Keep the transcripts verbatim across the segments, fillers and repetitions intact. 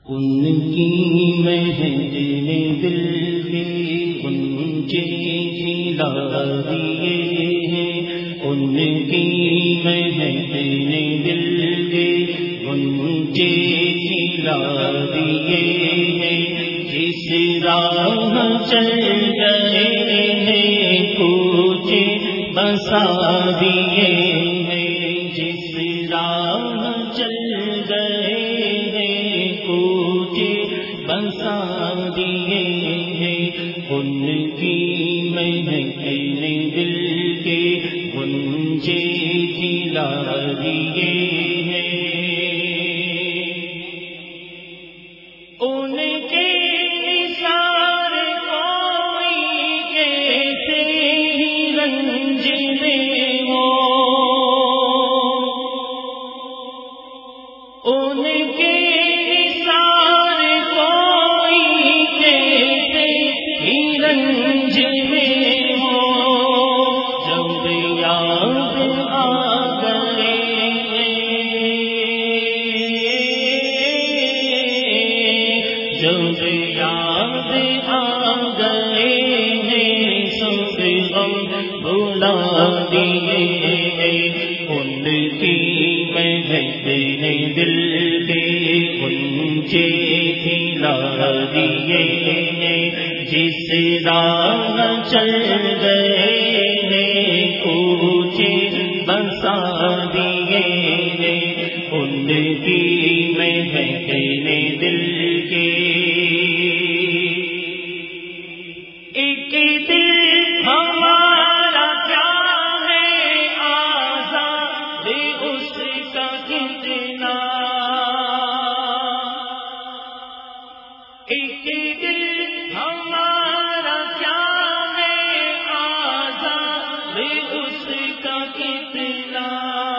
ان کی مہر نے دل کے غنچے کھلا دیے ہیں، ان کی مہر نے دل کے غنچے کھلا دیے ہیں، جس راہ چل گئے ہیں کوچے بسا دیے ہیں، جس راہ چل گئے بسا دیے ہیں، ان کی مہک نے دل کے غنچے کھلا دیے ہیں، ان کے نثار کوئی کیسے ہی رنج میں ہو، ان کے رنج میں ہو، جب یاد آ گئے جب یاد آ گئے ہیں سب غم بھلا دیے، ان کی مہک نے دل کے غنچے کھلا دیے ہیں، جس راہ چل گئے ہیں کوچے بسا دیے ہیں، ان کی مہک نے دل کے ایک دل ہمارا کیا ہے آزاد اس کا کتنا، ایک دل ہمارا کیا ہے آزاد اس کا کتنا،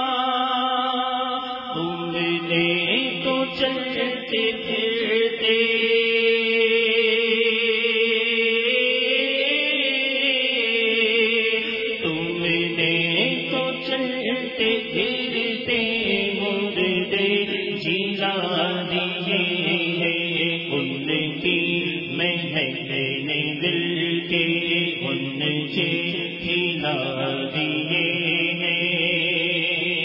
تم نے تو چلتے پھرتے تم نے تو چلتے پھرتے مردے جلا دیے ہیں، ان کی مہک نے دل کے غنچے کھلا دیے ہیں،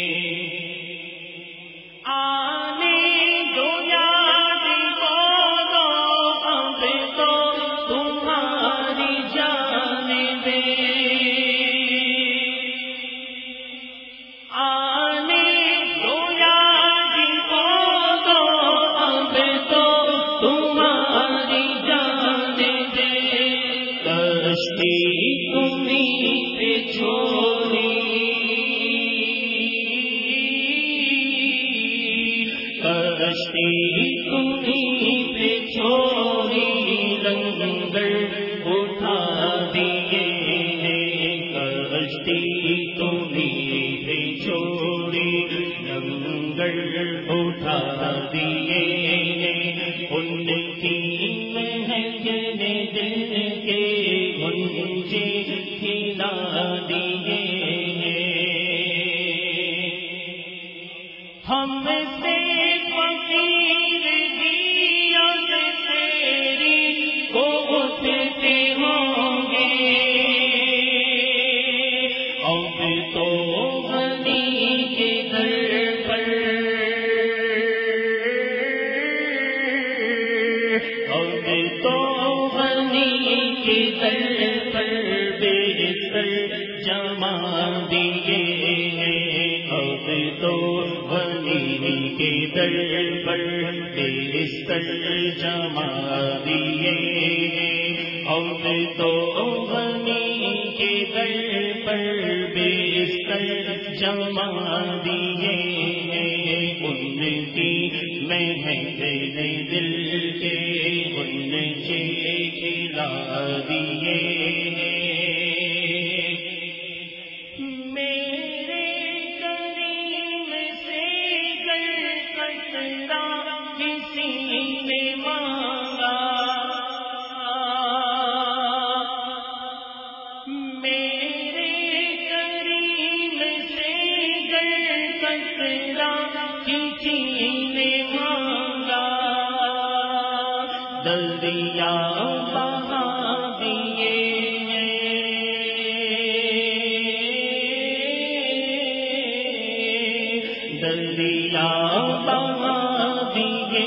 آنے دو یاد کو دو اب تو تمہاری جانب، آنے دو یاد کو دو اب تو تمہاری جانب، کشتی تمہیں پہ چھوڑی کشتی تمہیں پہ چھوڑی لنگر اٹھا دیے ہیں، کشتی تمہیں پہ چھوڑی لنگر اٹھا دیے ہیں، ان کی مہک نے دل کے غنچے کھلا دیے ہیں، ہم سے فقیر دیا سے تیری کو اٹھتے ہوں گے، اب تو غنی کے در پر اب تو غنی کے در پر بستر جما دیے ہیں، اب تو غنی کے در پر بستر جما دیے ہیں، اب تو غنی کے در پر بستر جما دیے ہیں، ان کی مہک نے دل کے غنچے کھلا دیے ہیں، کسی نے مانگا دریا بہا دیے دریا بہا دیے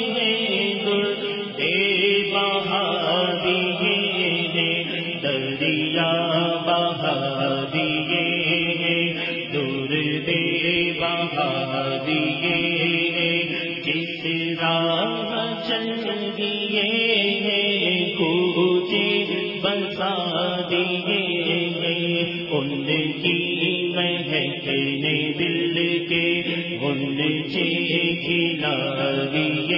دے بہا دیے دریا بہا دیے دور دے بہا دیے جس راہ چل دیے کوچے بسا دیے ان کی مہک نے دل کے ان سے کھلا دیے